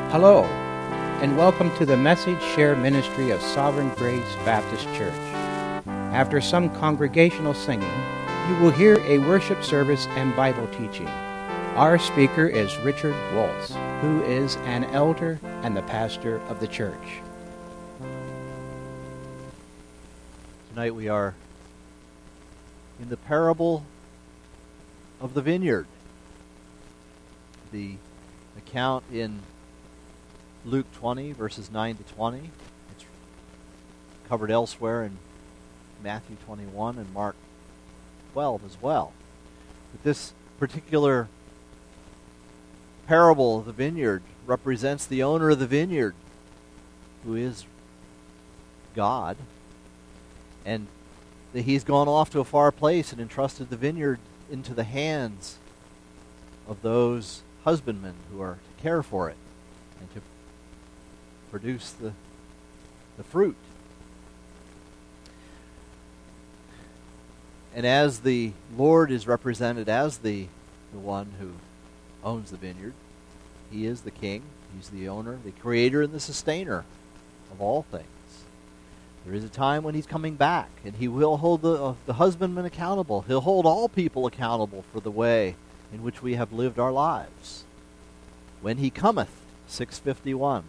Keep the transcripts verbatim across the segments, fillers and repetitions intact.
Hello, and welcome to the Message Share Ministry of Sovereign Grace Baptist Church. After some congregational singing, you will hear a worship service and Bible teaching. Our speaker is Richard Waltz, who is an elder and the pastor of the church. Tonight we are in the parable of the vineyard. The account in Luke twenty, verses nine to twenty. It's covered elsewhere in Matthew twenty-one and Mark twelve as well. But this particular parable of the vineyard represents the owner of the vineyard, who is God, and that he's gone off to a far place and entrusted the vineyard into the hands of those husbandmen who are to care for it and to produce the, the fruit. And as the Lord is represented as the, the one who owns the vineyard, he is the king, he's the owner, the creator, and the sustainer of all things. There is a time when he's coming back, and he will hold the, uh, the husbandman accountable. He'll hold all people accountable for the way in which we have lived our lives. When he cometh, six fifty-one.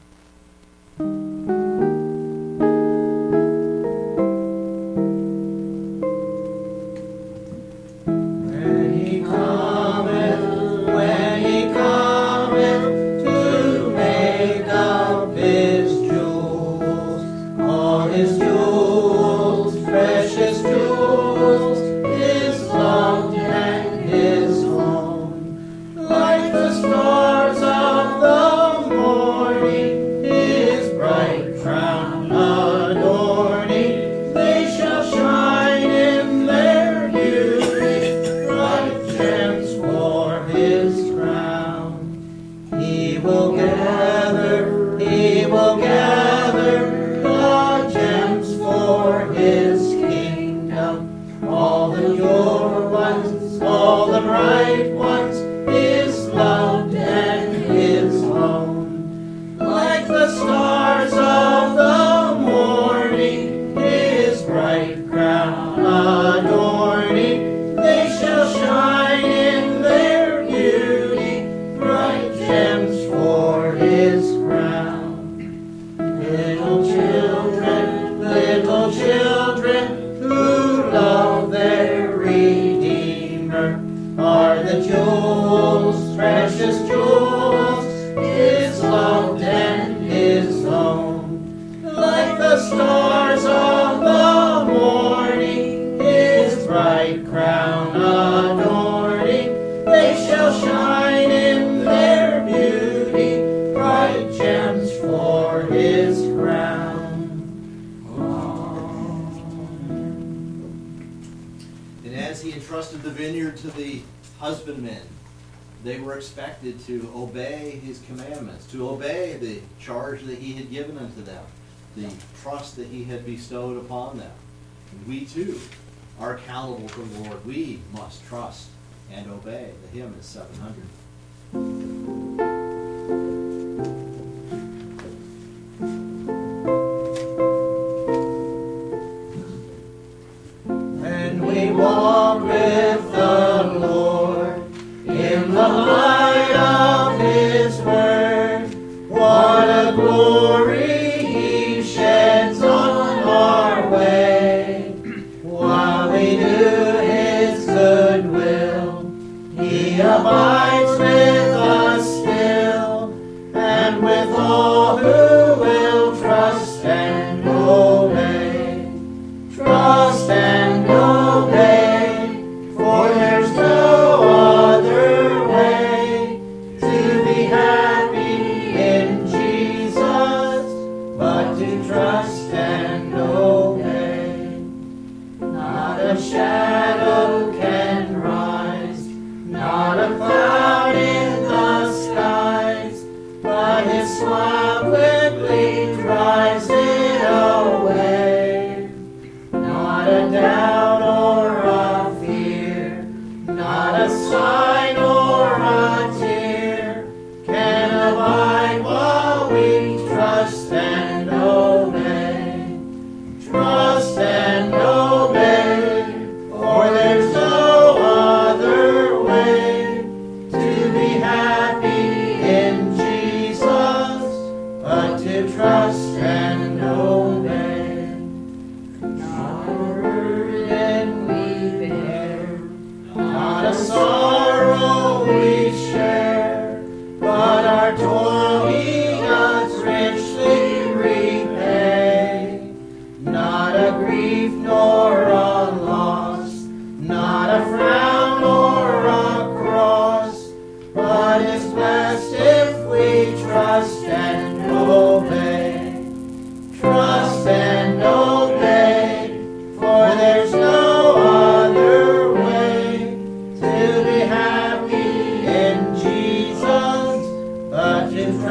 They were expected to obey his commandments, to obey the charge that he had given unto them, the trust that he had bestowed upon them. And we too are accountable to the Lord. We must trust and obey. The hymn is seven hundred. And we walk with the Lord in the light of his word. What a glory he sheds on our way. While we do his good will, he abides with us still, and with all who will trust and obey. Trust and obey, for there's no other way to be happy in Jesus, but to trust and obey. Not a shadow can rise, not a cloud in the skies, but his smile quickly drives it away. Not a doubt or a fear, not a sign or a tear can abide while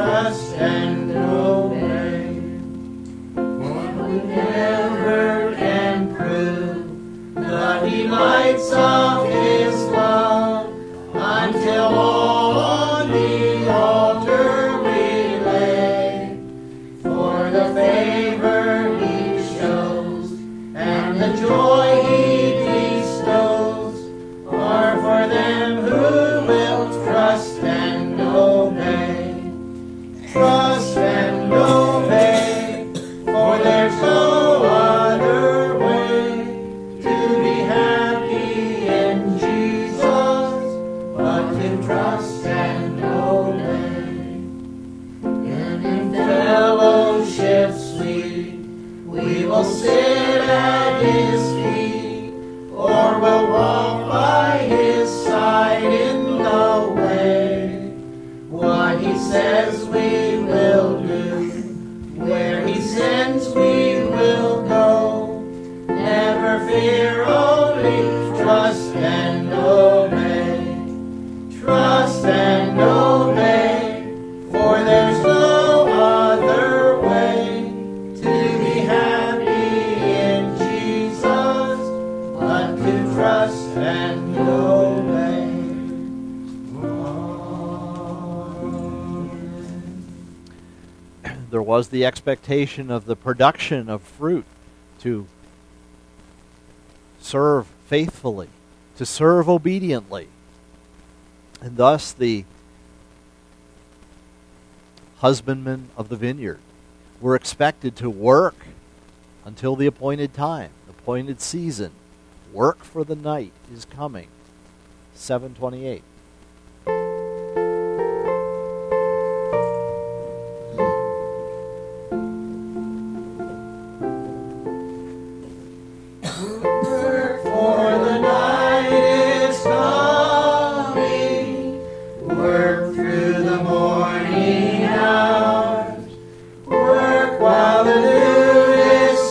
trust and obey. For who never can prove the delights of his love until all on the altar we lay. For the favor he shows and the joy he bestows are for them who will trust and obey. Trust and obey, for there's no other way to be happy in Jesus but to trust and obey. And in fellowship sweet we will sit at his feet, or will walk by his side in the way. What he says we will do, where he sends we will go. Never fear, only trust and obey. Trust and obey, for there's no other way to be happy in Jesus but to trust and obey. There was the expectation of the production of fruit to serve faithfully, to serve obediently. And thus the husbandmen of the vineyard were expected to work until the appointed time, the appointed season. Work, for the night is coming. seven twenty-eight. Work, for the night is coming. Work through the morning hours. Work while the dew is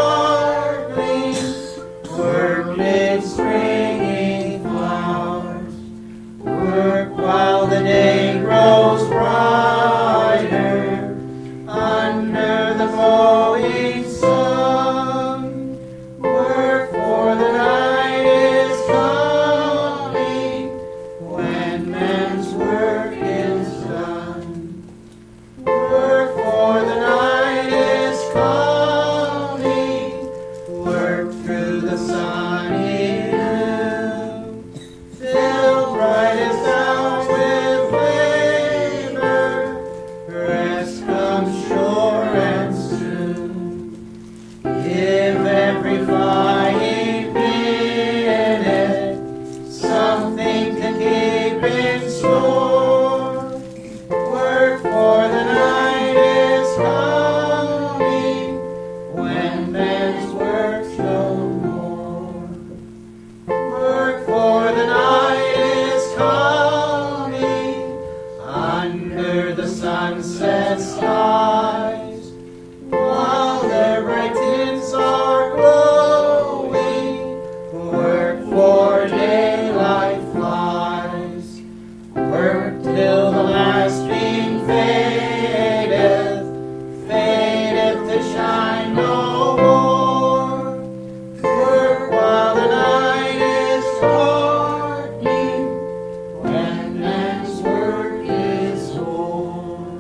sparkling. Work mid springing flowers. Work while the day grows brighter under the glowing sun. Work, for the night is coming when men's work is done. Work, for the night is coming. Work through the sunny noon. Fill brightest hours with labor. Rest comes sure and soon. Give every flying minute something to keep in store. Work, for the night is coming when men's work no more. Work, for the night is coming under the sunset skies, while their bright tints are glowing. Work, for daylight flies. Work till the last beam fadeth, fadeth to shine no more. Work while the night is darkening, when men's work is o'er.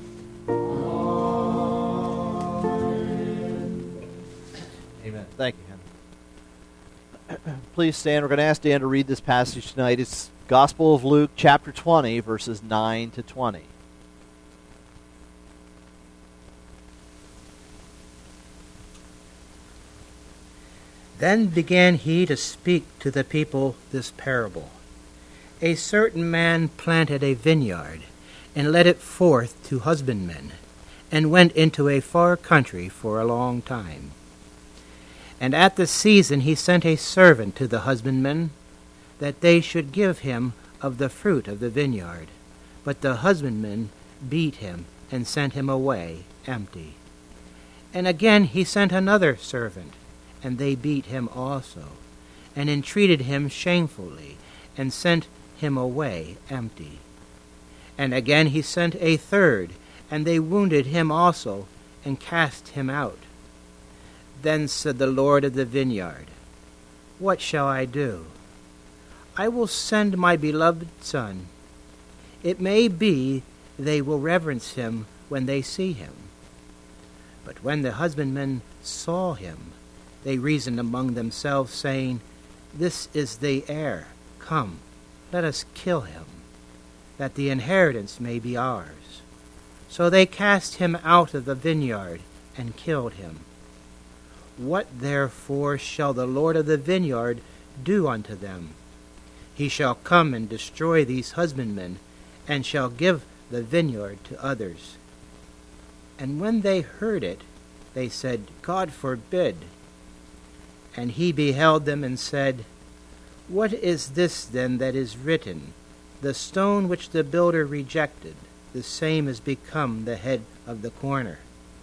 Amen. Amen. Thank you, Henry. Please stand. We're going to ask Dan to read this passage tonight. It's Gospel of Luke, chapter twenty, verses nine to twenty. Then began he to speak to the people this parable. A certain man planted a vineyard, and led it forth to husbandmen, and went into a far country for a long time. And at the season he sent a servant to the husbandmen, that they should give him of the fruit of the vineyard. But the husbandmen beat him, and sent him away empty. And again he sent another servant, and they beat him also, and entreated him shamefully, and sent him away empty. And again he sent a third, and they wounded him also, and cast him out. Then said the Lord of the vineyard, What shall I do? I will send my beloved son. It may be they will reverence him when they see him. But when the husbandmen saw him, they reasoned among themselves, saying, This is the heir. Come, let us kill him, that the inheritance may be ours. So they cast him out of the vineyard and killed him. What therefore shall the Lord of the vineyard do unto them? He shall come and destroy these husbandmen, and shall give the vineyard to others. And when they heard it, they said, God forbid. And he beheld them and said, What is this then that is written? The stone which the builder rejected, the same is become the head of the corner.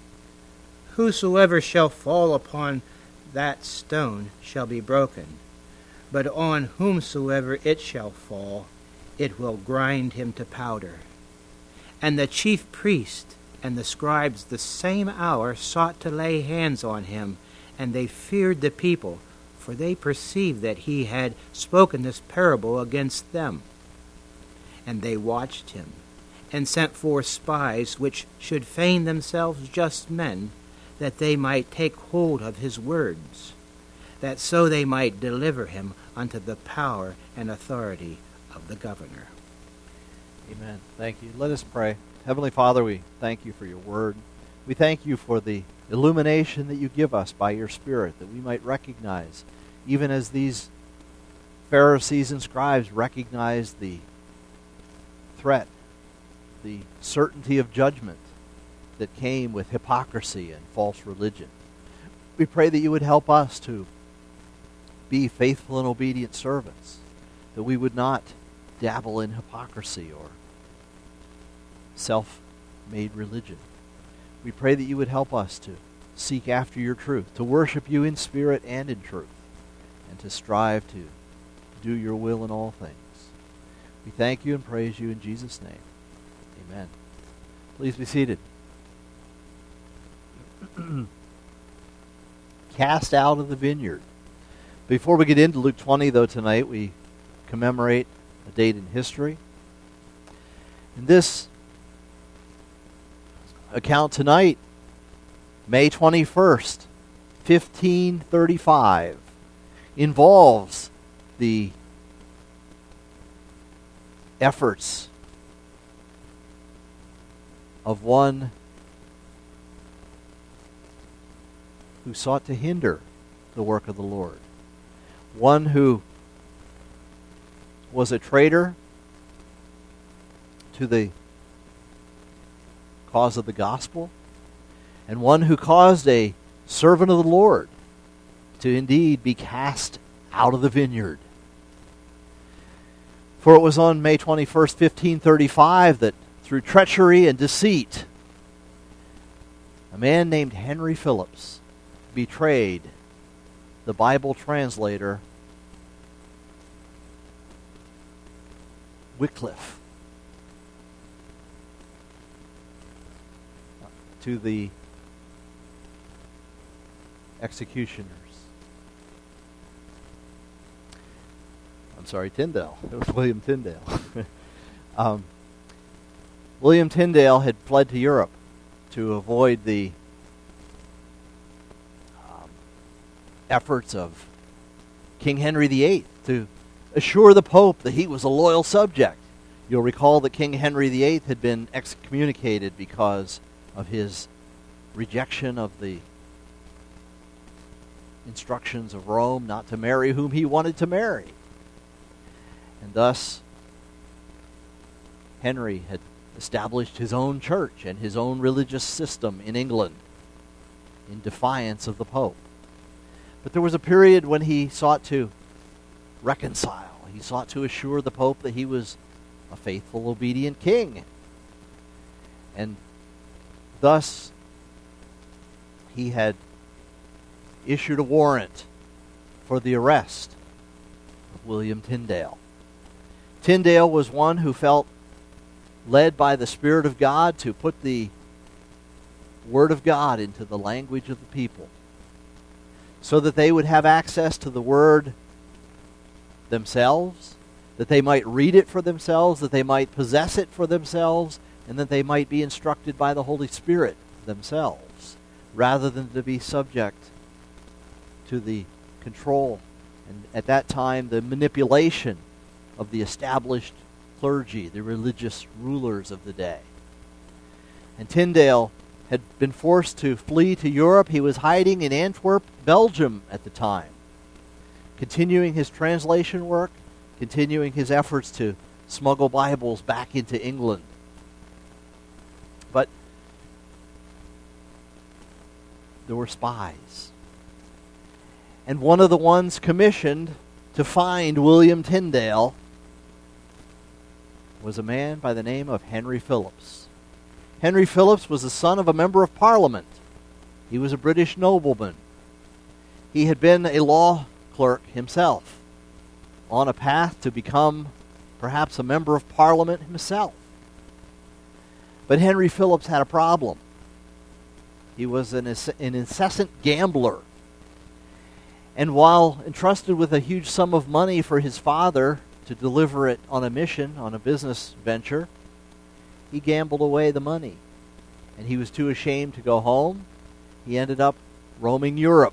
Whosoever shall fall upon that stone shall be broken, but on whomsoever it shall fall, it will grind him to powder. And the chief priest and the scribes the same hour sought to lay hands on him, and they feared the people, for they perceived that he had spoken this parable against them. And they watched him, and sent forth spies which should feign themselves just men, that they might take hold of his words, that so they might deliver him unto the power and authority of the governor. Amen. Thank you. Let us pray. Heavenly Father, we thank you for your word. We thank you for the illumination that you give us by your Spirit, that we might recognize, even as these Pharisees and scribes recognize the threat, the certainty of judgment that came with hypocrisy and false religion. We pray that you would help us to be faithful and obedient servants, that we would not dabble in hypocrisy or self-made religion. We pray that you would help us to seek after your truth, to worship you in spirit and in truth, and to strive to do your will in all things. We thank you and praise you in Jesus' name. Amen. Please be seated. Cast out of the vineyard. Before we get into Luke twenty, though, tonight we commemorate a date in history. And this account tonight, May twenty-first, fifteen thirty-five, involves the efforts of one who sought to hinder the work of the Lord. One who was a traitor to the cause of the gospel, and one who caused a servant of the Lord to indeed be cast out of the vineyard. For it was on May twenty-first, fifteen thirty-five, that through treachery and deceit, a man named Henry Phillips betrayed the Bible translator Wycliffe to the executioners. I'm sorry, Tyndale. It was William Tyndale. um, William Tyndale had fled to Europe to avoid the um, efforts of King Henry the Eighth to assure the Pope that he was a loyal subject. You'll recall that King Henry the Eighth had been excommunicated because of his rejection of the instructions of Rome not to marry whom he wanted to marry. And thus, Henry had established his own church and his own religious system in England in defiance of the Pope. But there was a period when he sought to reconcile. He sought to assure the Pope that he was a faithful, obedient king. And thus, he had issued a warrant for the arrest of William Tyndale. Tyndale was one who felt led by the Spirit of God to put the Word of God into the language of the people, so that they would have access to the Word themselves, that they might read it for themselves, that they might possess it for themselves, and that they might be instructed by the Holy Spirit themselves, rather than to be subject to the control and, at that time, the manipulation of the established clergy, the religious rulers of the day. And Tyndale had been forced to flee to Europe. He was hiding in Antwerp, Belgium at the time, continuing his translation work, continuing his efforts to smuggle Bibles back into England. But there were spies. And one of the ones commissioned to find William Tyndale was a man by the name of Henry Phillips. Henry Phillips was the son of a member of Parliament. He was a British nobleman. He had been a law clerk himself, on a path to become perhaps a member of Parliament himself. But Henry Phillips had a problem. He was an, an incessant gambler. And while entrusted with a huge sum of money for his father to deliver it on a mission, on a business venture, he gambled away the money. And he was too ashamed to go home. He ended up roaming Europe.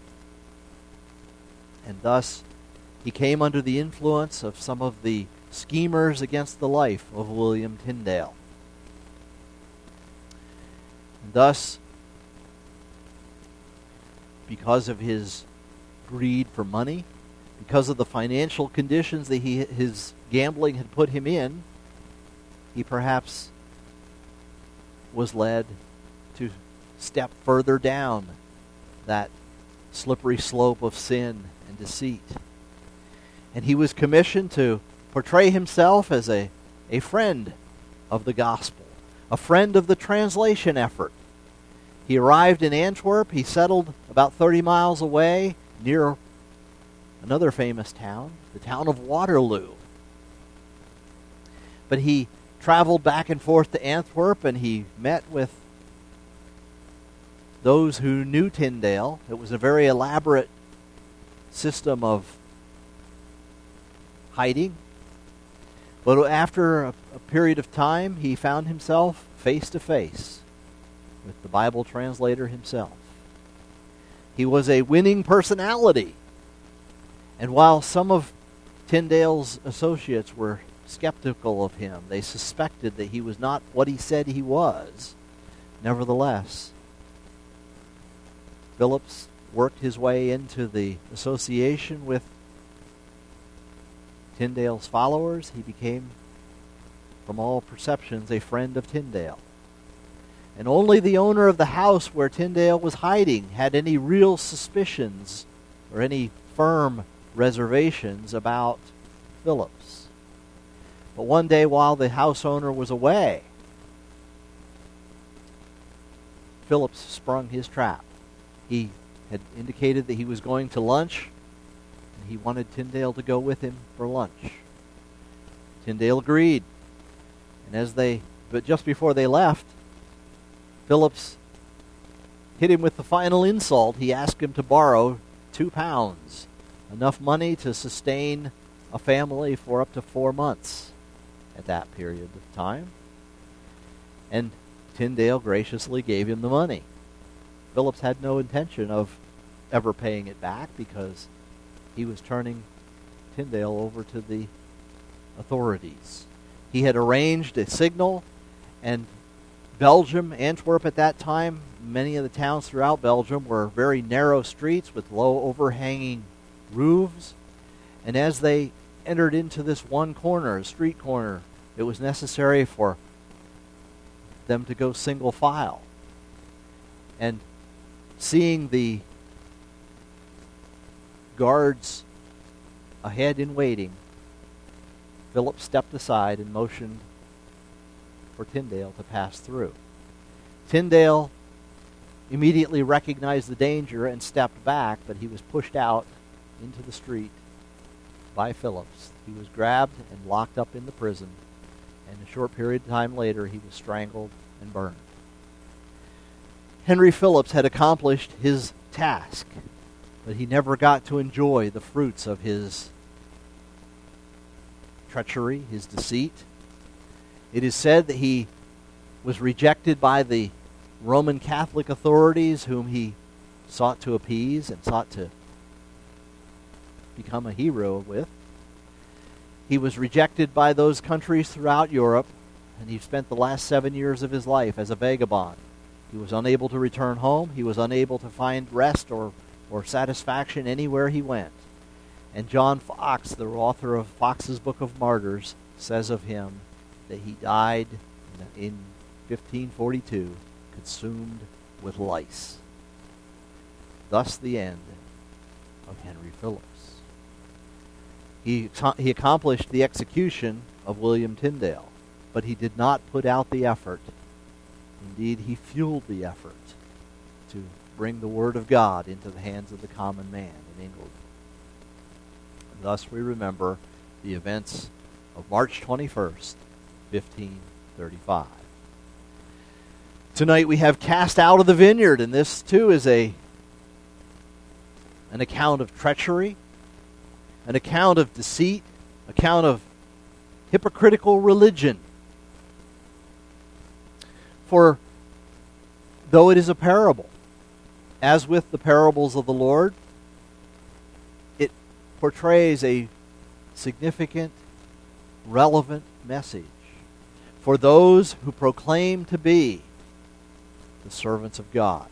And thus, he came under the influence of some of the schemers against the life of William Tyndale. And thus, because of his greed for money, because of the financial conditions that he, his gambling had put him in, he perhaps was led to step further down that slippery slope of sin and deceit. And he was commissioned to portray himself as a, a friend of the gospel, a friend of the translation effort. He arrived in Antwerp. He settled about thirty miles away near another famous town, the town of Waterloo. But he traveled back and forth to Antwerp, and he met with those who knew Tyndale. It was a very elaborate system of hiding. But after a, a period of time, he found himself face to face with the Bible translator himself. He was a winning personality. And while some of Tyndale's associates were skeptical of him, they suspected that he was not what he said he was, nevertheless, Phillips worked his way into the association with Tyndale's followers. He became, from all perceptions, a friend of Tyndale. And only the owner of the house where Tyndale was hiding had any real suspicions or any firm reservations about Phillips. But one day while the house owner was away, Phillips sprung his trap. He had indicated that he was going to lunch, and he wanted Tyndale to go with him for lunch. Tyndale agreed. And as they, but just before they left, Phillips hit him with the final insult. He asked him to borrow two pounds, enough money to sustain a family for up to four months at that period of time. And Tyndale graciously gave him the money. Phillips had no intention of ever paying it back because he was turning Tyndale over to the authorities. He had arranged a signal, and Belgium, Antwerp at that time, many of the towns throughout Belgium were very narrow streets with low overhanging roofs. And as they entered into this one corner, a street corner, it was necessary for them to go single file. And seeing the guards ahead in waiting, Philip stepped aside and motioned for Tyndale to pass through. Tyndale immediately recognized the danger and stepped back, but he was pushed out into the street by Phillips. He was grabbed and locked up in the prison, and a short period of time later he was strangled and burned. Henry Phillips had accomplished his task, but he never got to enjoy the fruits of his treachery, his deceit. It is said that he was rejected by the Roman Catholic authorities, whom he sought to appease and sought to become a hero with. He was rejected by those countries throughout Europe, and he spent the last seven years of his life as a vagabond. He was unable to return home. He was unable to find rest or, or satisfaction anywhere he went. And John Foxe, the author of Foxe's Book of Martyrs, says of him that he died in fifteen forty-two, consumed with lice. Thus the end of Henry Phillips. He, he accomplished the execution of William Tyndale, but he did not put out the effort. Indeed, he fueled the effort to bring the Word of God into the hands of the common man in England. And thus we remember the events of March twenty-first, fifteen thirty-five. Tonight we have Cast Out of the Vineyard, and this too is a an account of treachery, an account of deceit, account of hypocritical religion. For though it is a parable, as with the parables of the Lord, it portrays a significant, relevant message for those who proclaim to be the servants of God.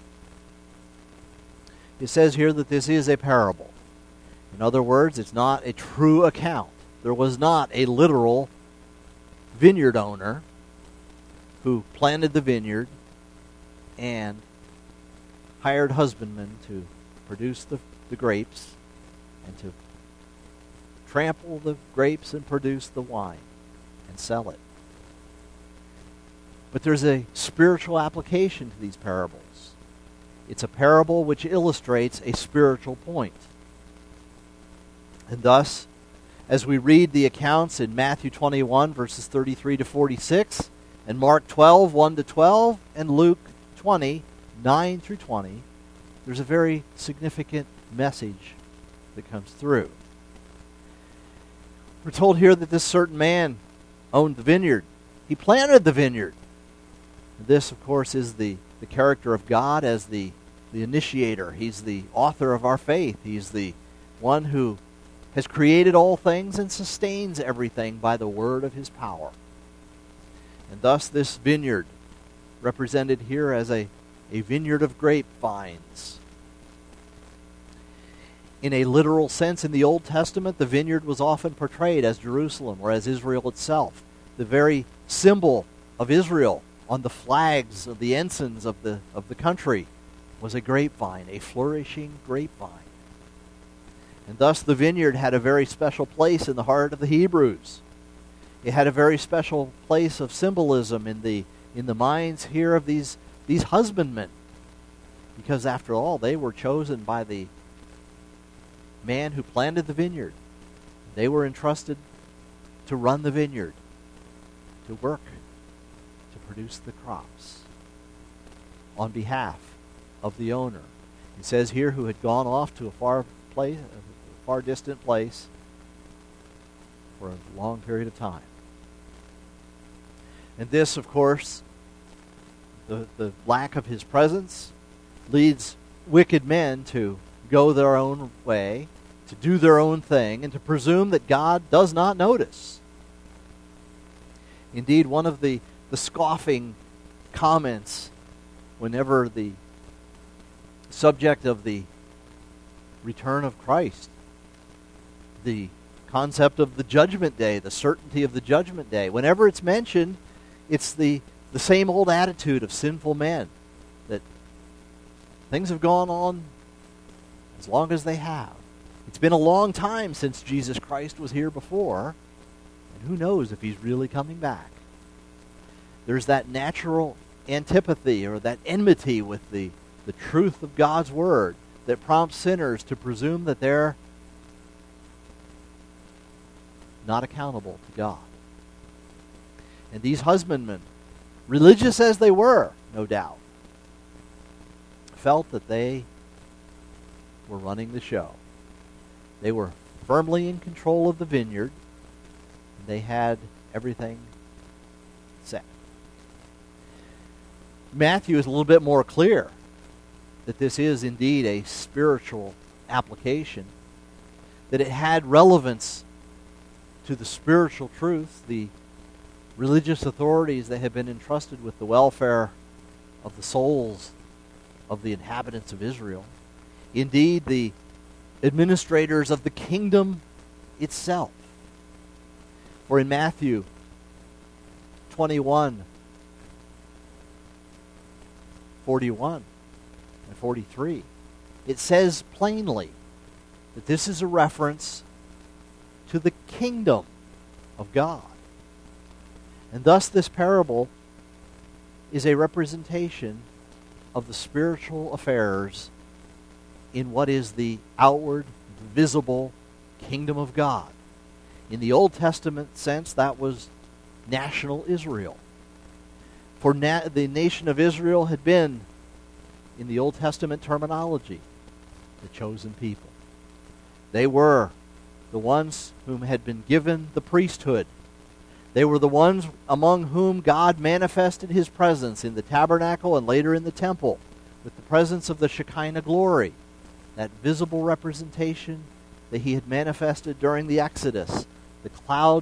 It says here that this is a parable. In other words, it's not a true account. There was not a literal vineyard owner who planted the vineyard and hired husbandmen to produce the, the grapes and to trample the grapes and produce the wine and sell it. But there's a spiritual application to these parables. It's a parable which illustrates a spiritual point. And thus, as we read the accounts in Matthew twenty-one, verses thirty-three to forty-six, and Mark twelve, one to twelve, and Luke twenty, nine through twenty, there's a very significant message that comes through. We're told here that this certain man owned the vineyard. He planted the vineyard. This, of course, is the, the character of God as the, the initiator. He's the author of our faith. He's the one who has created all things and sustains everything by the word of his power. And thus this vineyard, represented here as a, a vineyard of grapevines. In a literal sense, in the Old Testament, the vineyard was often portrayed as Jerusalem or as Israel itself. The very symbol of Israel on the flags of the ensigns of the, of the country was a grapevine, a flourishing grapevine. And thus the vineyard had a very special place in the heart of the Hebrews. It had a very special place of symbolism in the in the minds here of these, these husbandmen. Because after all, they were chosen by the man who planted the vineyard. They were entrusted to run the vineyard, to work, to produce the crops on behalf of the owner. It says here, who had gone off to a far place, a far distant place for a long period of time. And this, of course, the, the lack of his presence leads wicked men to go their own way, to do their own thing, and to presume that God does not notice. Indeed, one of the, the scoffing comments whenever the subject of the return of Christ, the concept of the judgment day, the certainty of the judgment day, whenever it's mentioned, it's the, the same old attitude of sinful men, that things have gone on as long as they have. It's been a long time since Jesus Christ was here before, and who knows if he's really coming back. There's that natural antipathy or that enmity with the, the truth of God's word that prompts sinners to presume that they're not accountable to God. And these husbandmen, religious as they were, no doubt, felt that they were running the show. They were firmly in control of the vineyard. They had everything set. Matthew is a little bit more clear that this is indeed a spiritual application, that it had relevance to the spiritual truth, the religious authorities that had been entrusted with the welfare of the souls of the inhabitants of Israel. Indeed, the administrators of the kingdom itself. For in Matthew twenty-one, forty-one and forty-three, it says plainly that this is a reference to the kingdom of God. And thus this parable is a representation of the spiritual affairs in what is the outward, visible kingdom of God. In the Old Testament sense, that was national Israel. For na- the nation of Israel had been, in the Old Testament terminology, the chosen people. They were the ones whom had been given the priesthood. They were the ones among whom God manifested his presence in the tabernacle and later in the temple with the presence of the Shekinah glory, that visible representation that he had manifested during the Exodus, the cloud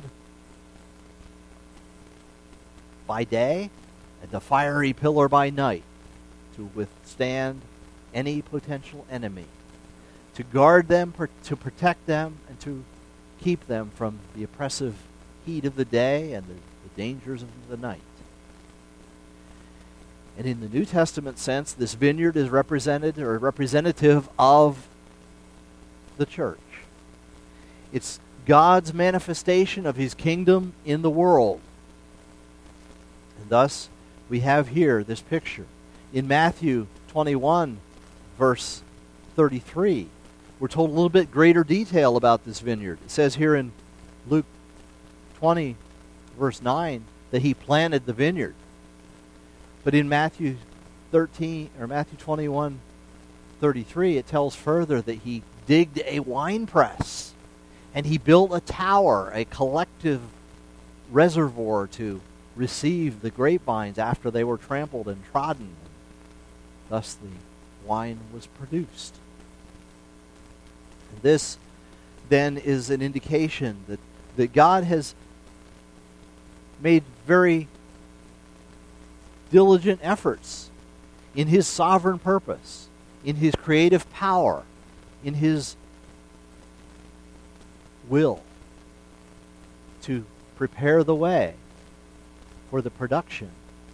by day and the fiery pillar by night to withstand any potential enemy, to guard them, to protect them, and to keep them from the oppressive heat of the day and the, the dangers of the night. And in the New Testament sense, this vineyard is represented or representative of the church. It's God's manifestation of his kingdom in the world. And thus, we have here this picture. In Matthew twenty-one, verse thirty-three, we're told a little bit greater detail about this vineyard. It says here in Luke twenty, verse nine, that he planted the vineyard. But in Matthew thirteen or Matthew twenty-one, thirty-three, it tells further that he digged a wine press and he built a tower, a collective reservoir to receive the grapevines after they were trampled and trodden. Thus the wine was produced. And this then is an indication that, that God has made very diligent efforts in his sovereign purpose, in his creative power, in his will to prepare the way for the production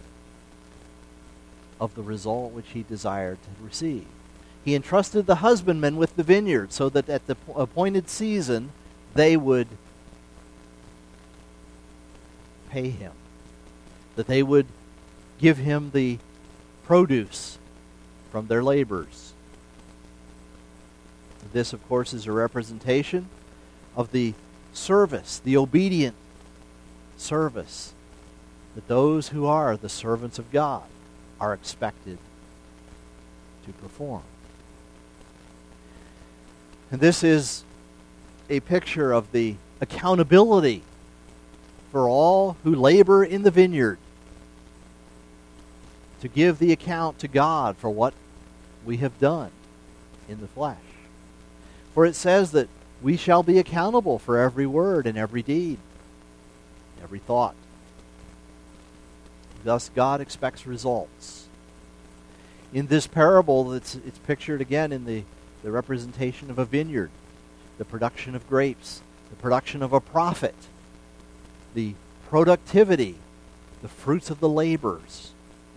of the result which he desired to receive. He entrusted the husbandmen with the vineyard so that at the appointed season they would pay him, that they would give him the produce from their labors. This, of course, is a representation of the service, the obedient service that those who are the servants of God are expected to perform. And this is a picture of the accountability for all who labor in the vineyard to give the account to God for what we have done in the flesh. For it says that we shall be accountable for every word and every deed, every thought. Thus, God expects results. In this parable, it's, it's pictured again in the, the representation of a vineyard, the production of grapes, the production of a prophet, the productivity, the fruits of the labors.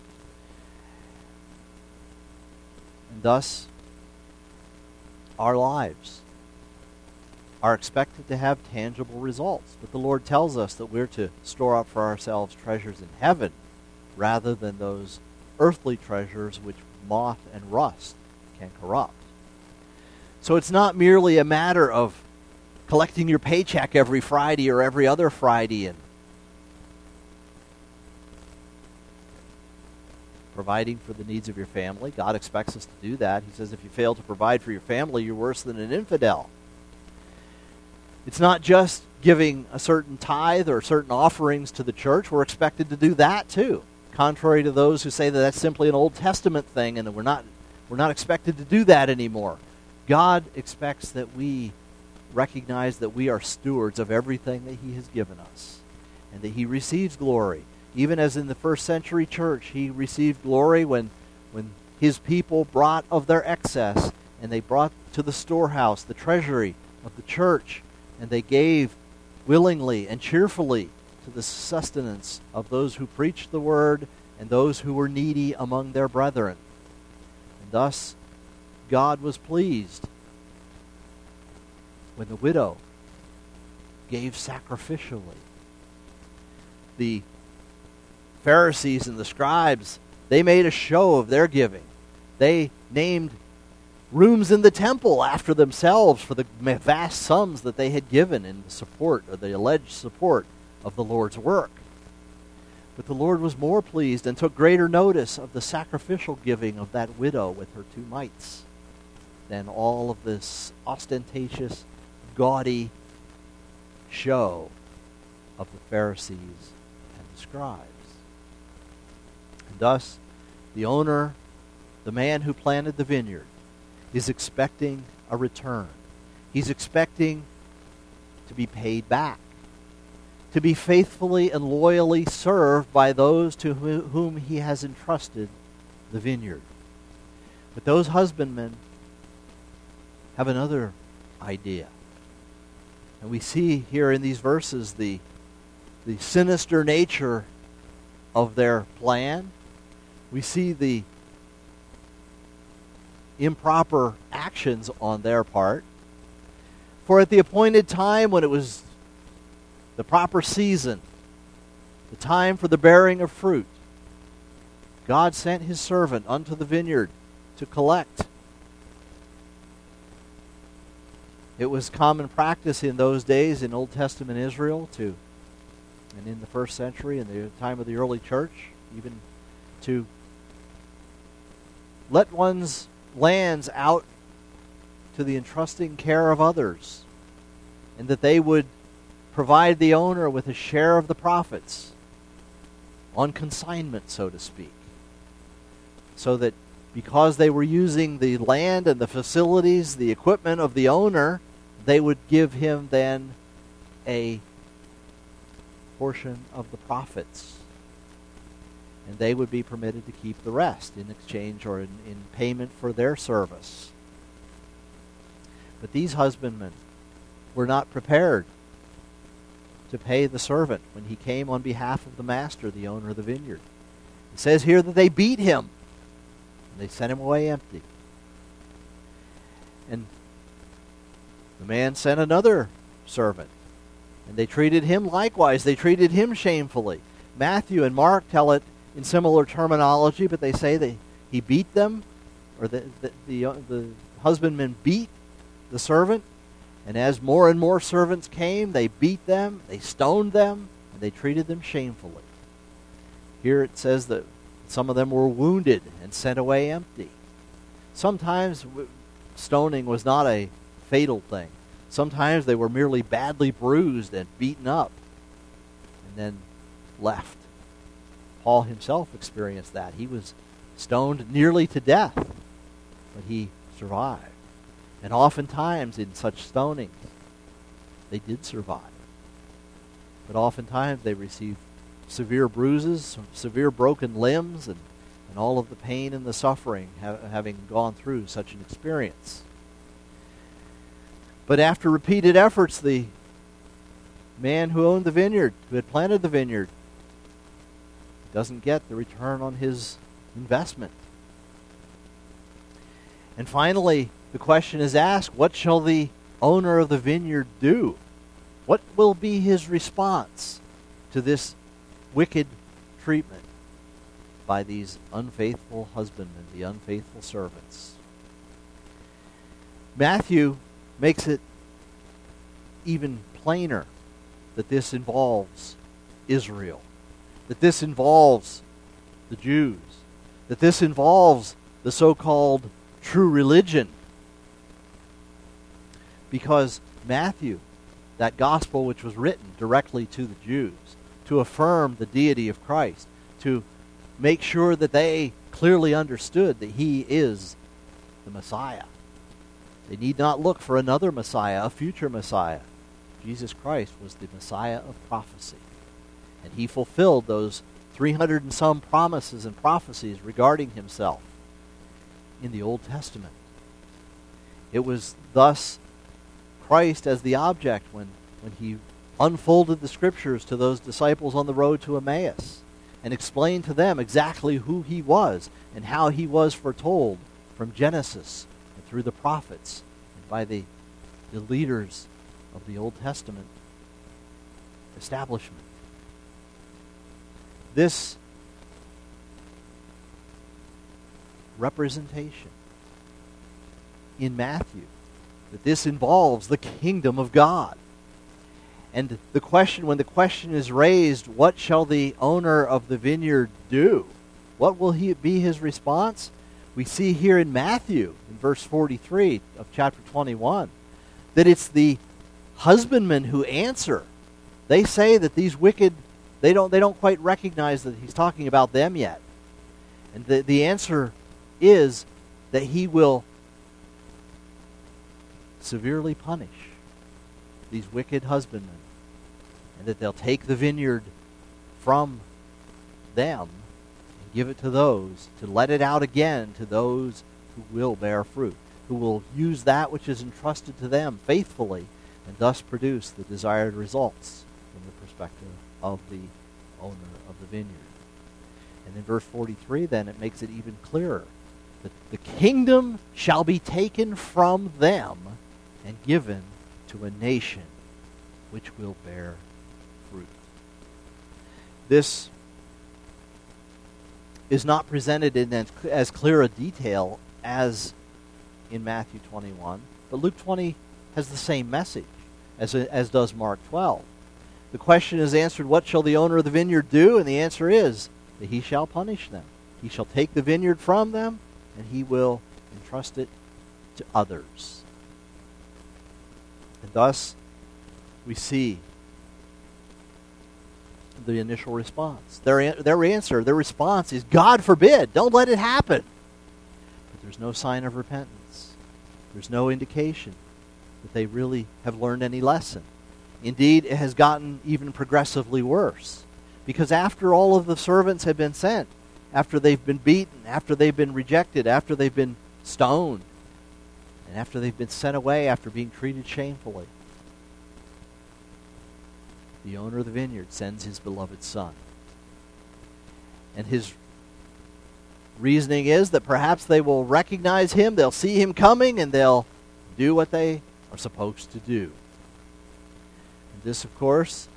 And thus, our lives are expected to have tangible results. But the Lord tells us that we're to store up for ourselves treasures in heaven rather than those earthly treasures which moth and rust can corrupt. So it's not merely a matter of collecting your paycheck every Friday or every other Friday and providing for the needs of your family. God expects us to do that. He says if you fail to provide for your family, you're worse than an infidel. It's not just giving a certain tithe or certain offerings to the church. We're expected to do that too, contrary to those who say that that's simply an Old Testament thing and that we're not, we're not expected to do that anymore. God expects that we recognize that we are stewards of everything that he has given us and that he receives glory. Even as in the first century church, he received glory when, when his people brought of their excess and they brought to the storehouse, the treasury of the church, and they gave willingly and cheerfully to the sustenance of those who preached the word and those who were needy among their brethren. And thus, God was pleased when the widow gave sacrificially. The Pharisees and the scribes, they made a show of their giving. They named rooms in the temple after themselves for the vast sums that they had given in the support, or the alleged support, of the Lord's work. But the Lord was more pleased and took greater notice of the sacrificial giving of that widow with her two mites than all of this ostentatious, gaudy show of the Pharisees and the scribes. And thus, the owner, the man who planted the vineyard, is expecting a return. He's expecting to be paid back, to be faithfully and loyally served by those to whom he has entrusted the vineyard. But those husbandmen have another idea. And we see here in these verses the, the sinister nature of their plan. We see the improper actions on their part. For at the appointed time, when it was the proper season, the time for the bearing of fruit, God sent his servant unto the vineyard to collect. It was common practice in those days in Old Testament Israel to, and in the first century, in the time of the early church, even to let one's lands out to the entrusting care of others, and that they would provide the owner with a share of the profits on consignment, so to speak, so that because they were using the land and the facilities, the equipment of the owner, they would give him then a portion of the profits. And they would be permitted to keep the rest in exchange or in, in payment for their service. But these husbandmen were not prepared to pay the servant when he came on behalf of the master, the owner of the vineyard. It says here that they beat him. And they sent him away empty. And the man sent another servant. And they treated him likewise. They treated him shamefully. Matthew and Mark tell it in similar terminology, but they say that he beat them, or the, the, the, uh, the husbandman beat the servant. And as more and more servants came, they beat them, they stoned them, and they treated them shamefully. Here it says that some of them were wounded and sent away empty. Sometimes stoning was not a fatal thing. Sometimes they were merely badly bruised and beaten up and then left. Paul himself experienced that. He was stoned nearly to death, but he survived. And oftentimes in such stonings, they did survive. But oftentimes they received severe bruises, severe broken limbs, and, and all of the pain and the suffering ha- having gone through such an experience. But after repeated efforts, the man who owned the vineyard, who had planted the vineyard, doesn't get the return on his investment. And finally, the question is asked, what shall the owner of the vineyard do? What will be his response to this wicked treatment by these unfaithful husbandmen, the unfaithful servants? Matthew makes it even plainer that this involves Israel, that this involves the Jews, that this involves the so-called true religion. Because Matthew, that gospel which was written directly to the Jews, to affirm the deity of Christ, to make sure that they clearly understood that he is the Messiah. They need not look for another Messiah, a future Messiah. Jesus Christ was the Messiah of prophecy. And he fulfilled those three hundred and some promises and prophecies regarding himself in the Old Testament. It was thus Christ as the object when, when he unfolded the scriptures to those disciples on the road to Emmaus and explained to them exactly who he was and how he was foretold from Genesis and through the prophets and by the, the leaders of the Old Testament establishment. This representation in Matthew, that this involves the kingdom of God. And the question, when the question is raised, what shall the owner of the vineyard do? What will he be his response? We see here in Matthew, in verse forty-three of chapter twenty-one, that it's the husbandmen who answer. They say that these wicked, they don't they don't quite recognize that he's talking about them yet. And the, the answer is that he will severely punish these wicked husbandmen, and that they'll take the vineyard from them and give it to those, to let it out again to those who will bear fruit, who will use that which is entrusted to them faithfully, and thus produce the desired results from the perspective of the owner of the vineyard. And in verse forty-three, then, it makes it even clearer that the kingdom shall be taken from them and given to a nation which will bear fruit. This is not presented in as, as clear a detail as in Matthew twenty-one, but Luke twenty has the same message as, as does Mark twelve. The question is answered, what shall the owner of the vineyard do? And the answer is that he shall punish them. He shall take the vineyard from them, and he will entrust it to others. And thus, we see the initial response. Their, their answer, their response is, God forbid, don't let it happen. But there's no sign of repentance. There's no indication that they really have learned any lesson. Indeed, it has gotten even progressively worse. Because after all of the servants have been sent, after they've been beaten, after they've been rejected, after they've been stoned, and after they've been sent away after being treated shamefully, the owner of the vineyard sends his beloved son. And his reasoning is that perhaps they will recognize him, they'll see him coming, and they'll do what they are supposed to do. And this, of course,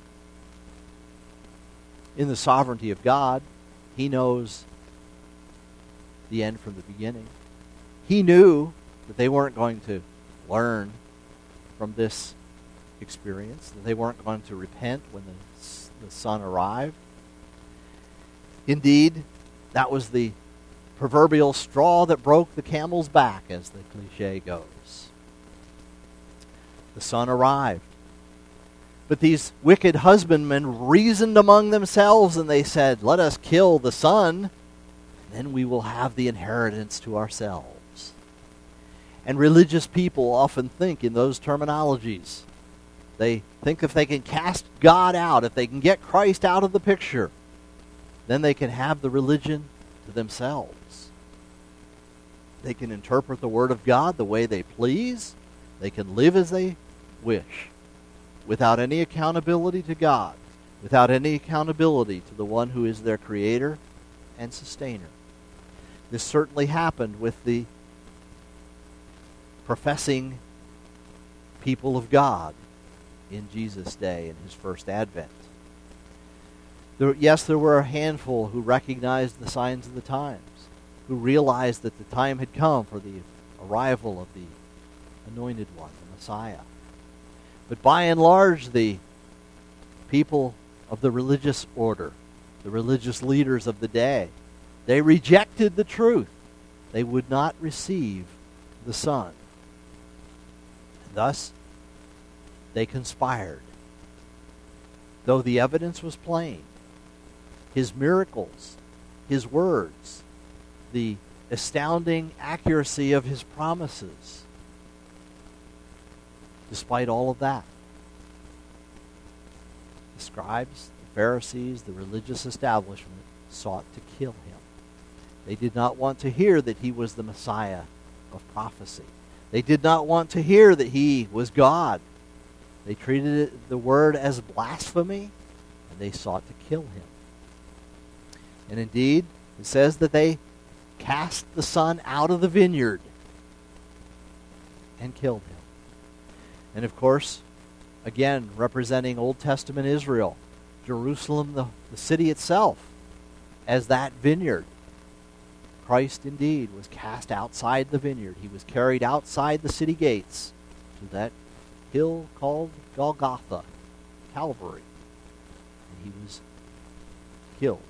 in the sovereignty of God, he knows the end from the beginning. He knew that they weren't going to learn from this experience, that they weren't going to repent when the, the Son arrived. Indeed, that was the proverbial straw that broke the camel's back, as the cliche goes. The Son arrived. But these wicked husbandmen reasoned among themselves, and they said, let us kill the Son, and then we will have the inheritance to ourselves. And religious people often think in those terminologies. They think if they can cast God out, if they can get Christ out of the picture, then they can have the religion to themselves. They can interpret the Word of God the way they please. They can live as they wish, without any accountability to God, without any accountability to the one who is their creator and sustainer. This certainly happened with the professing people of God in Jesus' day, in his first advent. There, yes, there were a handful who recognized the signs of the times, who realized that the time had come for the arrival of the anointed one, the Messiah. But by and large, the people of the religious order, the religious leaders of the day, They rejected the truth. They would not receive the Son. And thus, they conspired. Though the evidence was plain, his miracles, his words, the astounding accuracy of his promises, despite all of that, the scribes, the Pharisees, the religious establishment sought to kill him. They did not want to hear that he was the Messiah of prophecy. They did not want to hear that he was God. They treated it, the word as blasphemy, and they sought to kill him. And indeed, it says that they cast the Son out of the vineyard and killed him. And of course, again, representing Old Testament Israel, Jerusalem, the, the city itself, as that vineyard. Christ indeed was cast outside the vineyard. He was carried outside the city gates to that hill called Golgotha, Calvary. And he was killed.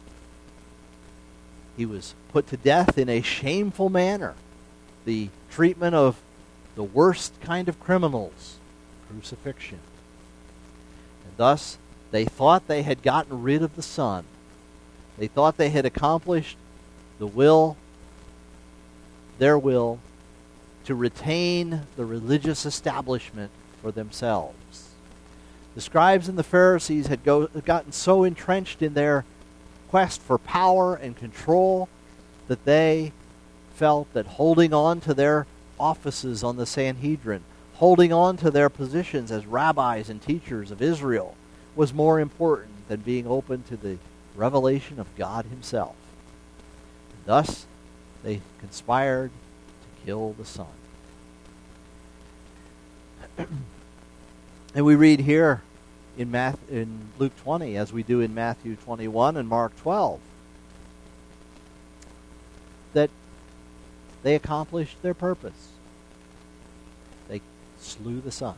He was put to death in a shameful manner. The treatment of the worst kind of criminals, crucifixion. And thus, they thought they had gotten rid of the Son. They thought they had accomplished the will, their will, to retain the religious establishment for themselves. The scribes and the Pharisees had go, gotten so entrenched in their quest for power and control that they felt that holding on to their offices on the Sanhedrin, holding on to their positions as rabbis and teachers of Israel, was more important than being open to the revelation of God himself. And thus, they conspired to kill the Son. And we read here in, Math, in Luke twenty, as we do in Matthew twenty-one and Mark twelve, that they accomplished their purpose. They slew the Son.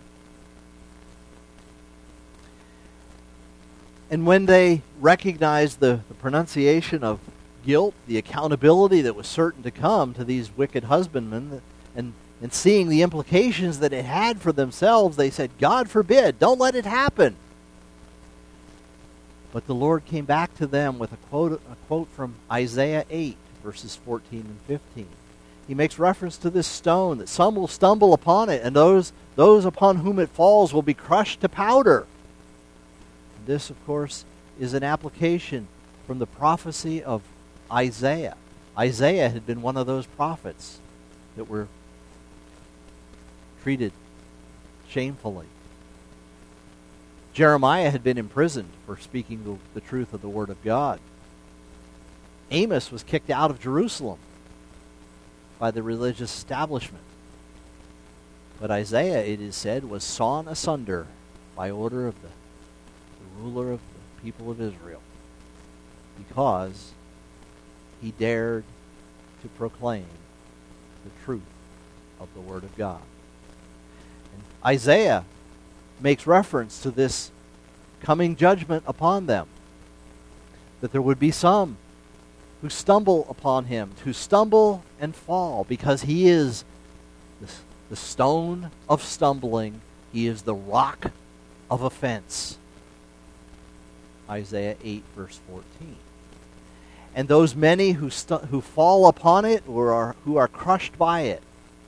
And when they recognized the, the pronunciation of guilt, the accountability that was certain to come to these wicked husbandmen, and, and seeing the implications that it had for themselves, they said, God forbid, don't let it happen. But the Lord came back to them with a quote, a quote from Isaiah eight, verses fourteen and fifteen. He makes reference to this stone, that some will stumble upon it, and those, those upon whom it falls will be crushed to powder. This, of course, is an application from the prophecy of Isaiah. Isaiah had been one of those prophets that were treated shamefully. Jeremiah had been imprisoned for speaking the, the truth of the Word of God. Amos was kicked out of Jerusalem by the religious establishment. But Isaiah, it is said, was sawn asunder by order of the ruler of the people of Israel, because he dared to proclaim the truth of the Word of God. And Isaiah makes reference to this coming judgment upon them, that there would be some who stumble upon him, who stumble and fall, because he is the, the stone of stumbling, he is the rock of offense. Isaiah eight, verse fourteen. And those many who stu- who fall upon it or are, who are crushed by it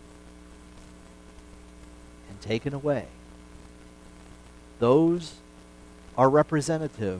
and taken away, those are representative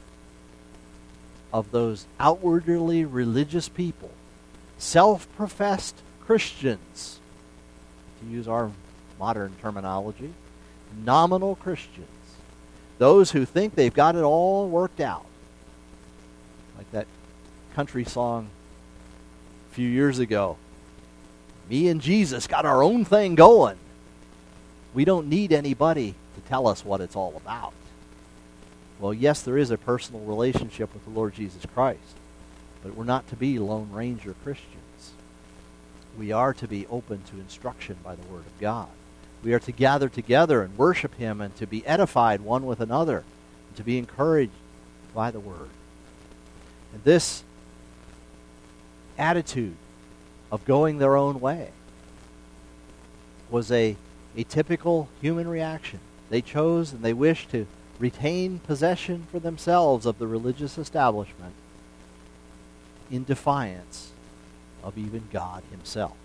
of those outwardly religious people, self-professed Christians, to use our modern terminology, nominal Christians. Those who think they've got it all worked out. Like that country song a few years ago. Me and Jesus got our own thing going. We don't need anybody to tell us what it's all about. Well, yes, there is a personal relationship with the Lord Jesus Christ, but we're not to be Lone Ranger Christians. We are to be open to instruction by the Word of God. We are to gather together and worship Him and to be edified one with another, and to be encouraged by the Word. And this attitude of going their own way was a, a typical human reaction. They chose and they wished to retain possession for themselves of the religious establishment in defiance of even God himself.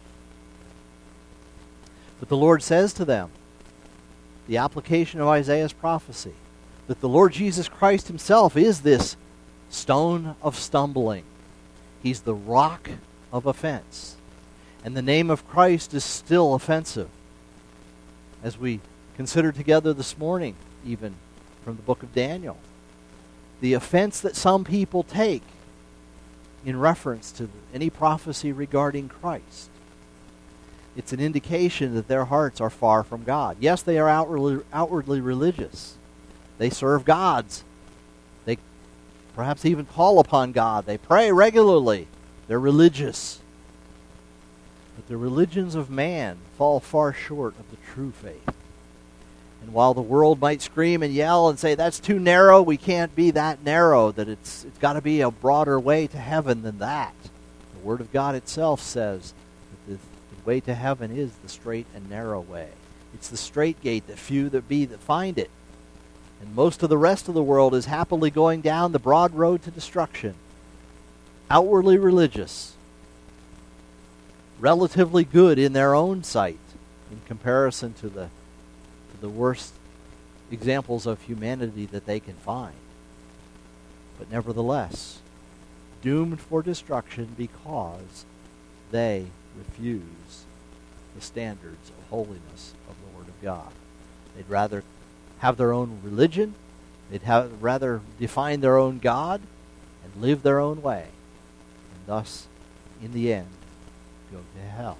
But the Lord says to them, the application of Isaiah's prophecy, that the Lord Jesus Christ himself is this stone of stumbling. He's the rock of offense. And the name of Christ is still offensive. As we considered together this morning, even from the book of Daniel, the offense that some people take in reference to any prophecy regarding Christ, it's an indication that their hearts are far from God. Yes, they are outwardly, outwardly religious. They serve gods. They perhaps even call upon God. They pray regularly. They're religious. But the religions of man fall far short of the true faith. And while the world might scream and yell and say, that's too narrow, we can't be that narrow, that it's it's got to be a broader way to heaven than that. The Word of God itself says that the, the way to heaven is the straight and narrow way. It's the straight gate that few there be that find it. And most of the rest of the world is happily going down the broad road to destruction. Outwardly religious. Relatively good in their own sight in comparison to the the worst examples of humanity that they can find. But nevertheless, doomed for destruction because they refuse the standards of holiness of the Word of God. They'd rather have their own religion, they'd have, rather define their own God, and live their own way, and thus, in the end, go to hell.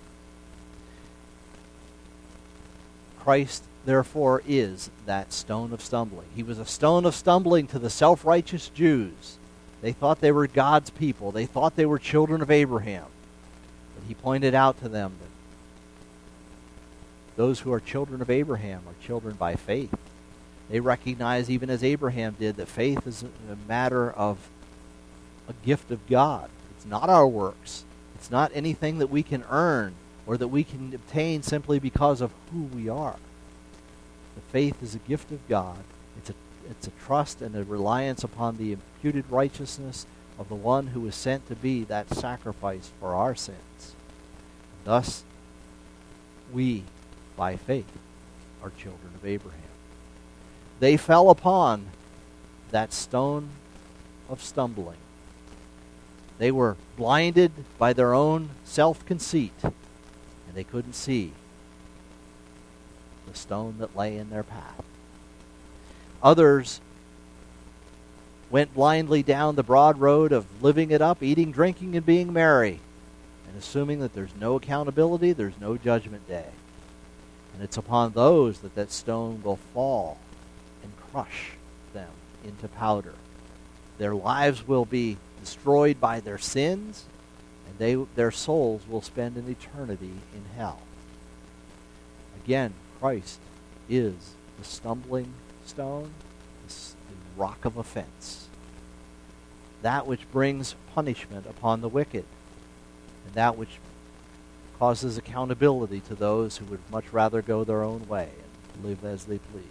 Christ, therefore, is that stone of stumbling. He was a stone of stumbling to the self-righteous Jews. They thought they were God's people. They thought they were children of Abraham. But he pointed out to them that those who are children of Abraham are children by faith. They recognize, even as Abraham did, that faith is a matter of a gift of God. It's not our works. It's not anything that we can earn or that we can obtain simply because of who we are. The faith is a gift of God. It's a, it's a trust and a reliance upon the imputed righteousness of the one who was sent to be that sacrifice for our sins. And thus, we, by faith, are children of Abraham. They fell upon that stone of stumbling. They were blinded by their own self-conceit, and they couldn't see the stone that lay in their path. Others went blindly down the broad road of living it up, eating, drinking, and being merry, and assuming that there's no accountability, there's no judgment day. And it's upon those that that stone will fall and crush them into powder. Their lives will be destroyed by their sins, and they, their souls will spend an eternity in hell. Again, Christ is the stumbling stone, the rock of offense, that which brings punishment upon the wicked, and that which causes accountability to those who would much rather go their own way and live as they please.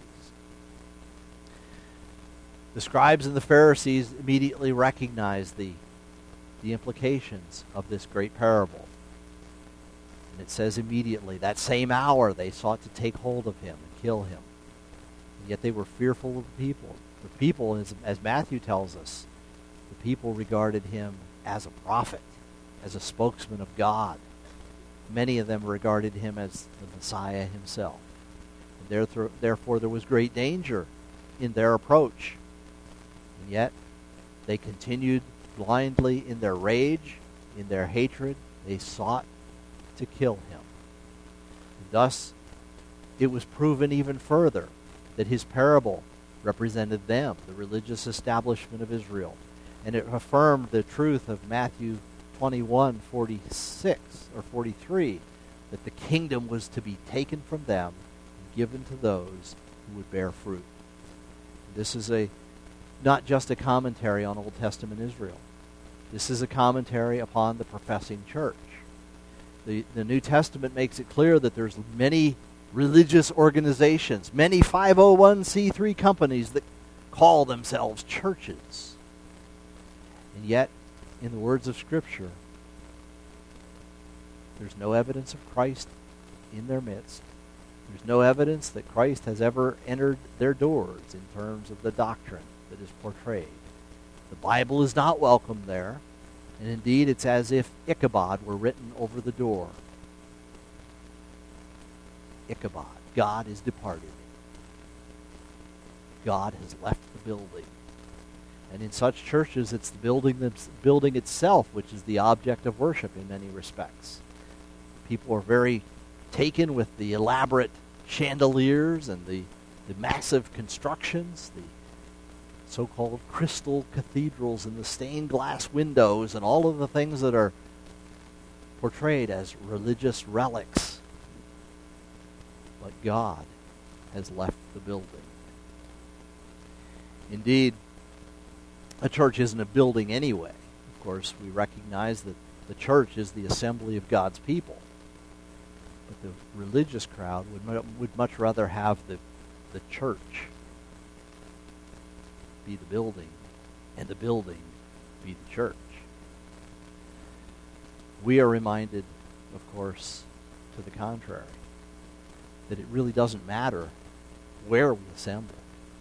The scribes and the Pharisees immediately recognized the, the implications of this great parable. And it says immediately, that same hour they sought to take hold of him and kill him. And yet they were fearful of the people. The people, as, as Matthew tells us, the people regarded him as a prophet, as a spokesman of God. Many of them regarded him as the Messiah himself. And therefore, therefore there was great danger in their approach. And yet, they continued blindly in their rage, in their hatred. They sought to kill him. And thus, it was proven even further that his parable represented them, the religious establishment of Israel. And it affirmed the truth of Matthew twenty-one forty-six or forty-three, that the kingdom was to be taken from them and given to those who would bear fruit. This is a not just a commentary on Old Testament Israel. This is a commentary upon the professing church. The, the New Testament makes it clear that there's many religious organizations, many five oh one c three companies that call themselves churches. And yet, in the words of Scripture, there's no evidence of Christ in their midst. There's no evidence that Christ has ever entered their doors in terms of the doctrine that is portrayed. The Bible is not welcome there, and indeed it's as if Ichabod were written over the door. Ichabod, God is departed. God has left the building. And in such churches, it's the building, the building itself which is the object of worship in many respects. People are very taken with the elaborate chandeliers and the, the massive constructions, the so-called crystal cathedrals and the stained glass windows and all of the things that are portrayed as religious relics. But God has left the building. Indeed, a church isn't a building anyway. Of course, we recognize that the church is the assembly of God's people. But the religious crowd would, would much rather have the, the church be the building, and the building be the church. We are reminded, of course, to the contrary, that it really doesn't matter where we assemble.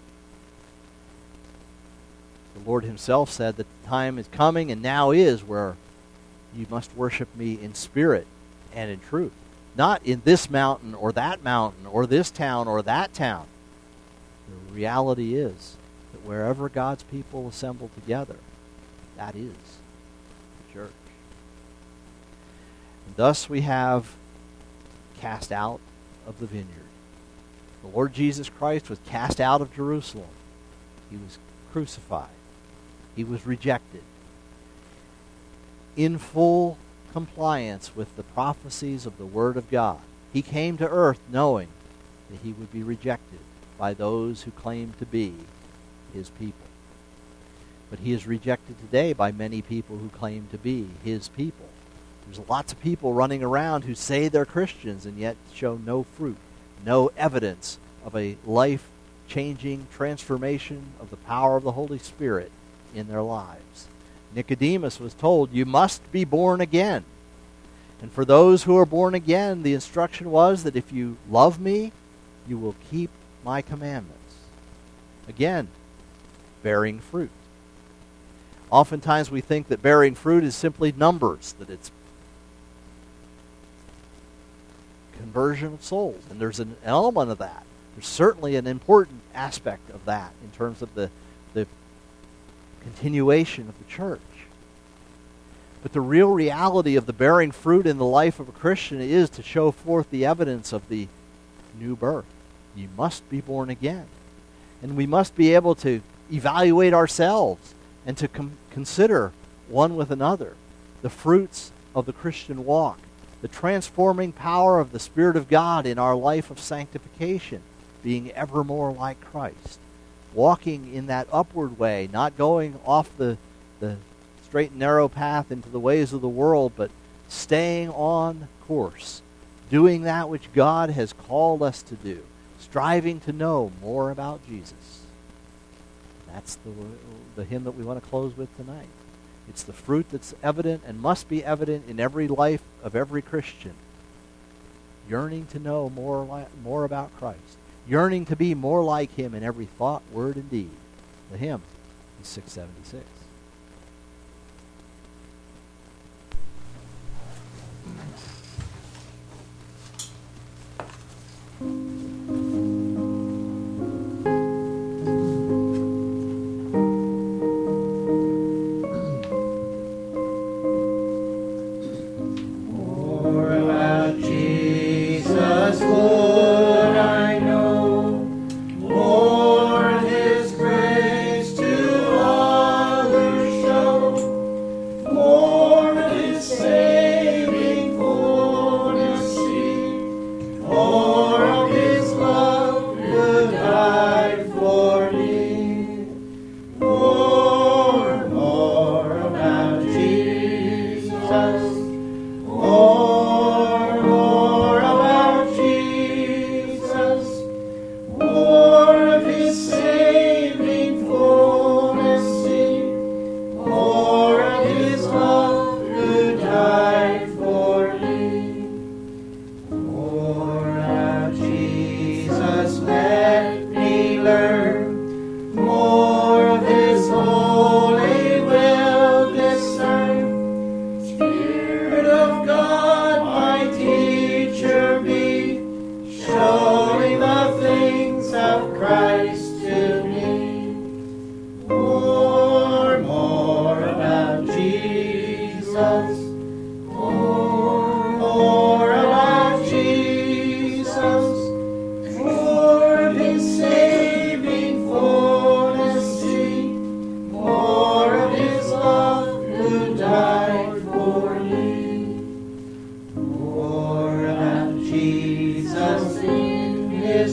The Lord himself said that the time is coming and now is where you must worship me in spirit and in truth. Not in this mountain or that mountain or this town or that town. The reality is that wherever God's people assemble together, that is the church. And thus we have cast out of the vineyard. The Lord Jesus Christ was cast out of Jerusalem. He was crucified. He was rejected. In full compliance with the prophecies of the Word of God, he came to earth knowing that he would be rejected by those who claim to be his people. But he is rejected today by many people who claim to be his people. There's lots of people running around who say they're Christians and yet show no fruit, no evidence of a life-changing transformation of the power of the Holy Spirit in their lives. Nicodemus was told, you must be born again. And for those who are born again, the instruction was that if you love me, you will keep my commandments. Again, bearing fruit. Oftentimes we think that bearing fruit is simply numbers, that it's conversion of souls. And there's an element of that. There's certainly an important aspect of that in terms of the, the continuation of the church. But the real reality of the bearing fruit in the life of a Christian is to show forth the evidence of the new birth. You must be born again. And we must be able to evaluate ourselves and to com- consider one with another the fruits of the Christian walk, the transforming power of the Spirit of God in our life of sanctification, being ever more like Christ, walking in that upward way, not going off the, the straight and narrow path into the ways of the world, but staying on course, doing that which God has called us to do, striving to know more about Jesus. That's the, the hymn that we want to close with tonight. It's the fruit that's evident and must be evident in every life of every Christian. Yearning to know more, li- more about Christ. Yearning to be more like him in every thought, word, and deed. The hymn is six seventy-six. More His grace to all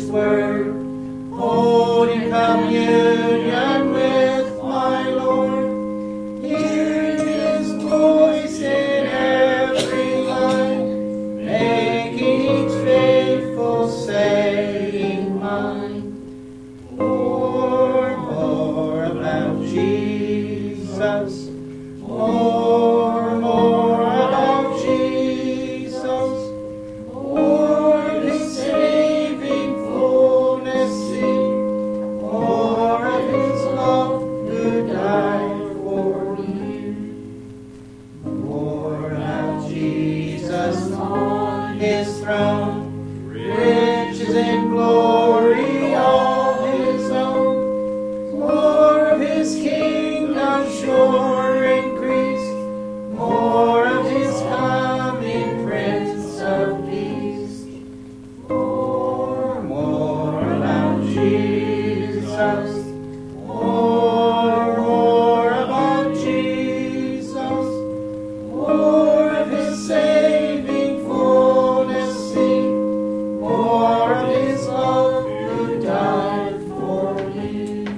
word, holding communion with my Lord, hearing his voice in every line, making each faithful saying mine. More, more about Jesus, more, more about Jesus, more of his saving fullness see, more of his love who died for me. More about Jesus on his throne, riches and glory all his own, more of his kingdom sure increase, more of his coming Prince of Peace. More, more about Jesus, more, more about Jesus, more of his saving fullness see, more of his love who died for me.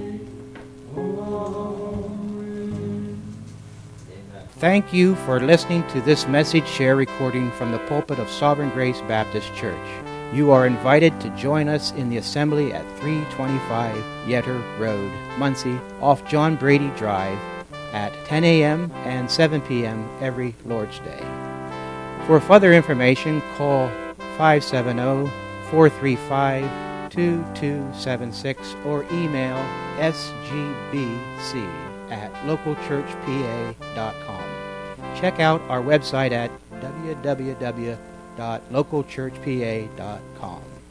Thank you for listening to this message share recording from the pulpit of Sovereign Grace Baptist Church. You are invited to join us in the assembly at three twenty-five Yetter Road, Muncie, off John Brady Drive at ten a.m. and seven p.m. every Lord's Day. For further information, call five seven zero, four three five, two two seven six or email s g b c at local church p a dot com. Check out our website at w w w dot local church p a dot com.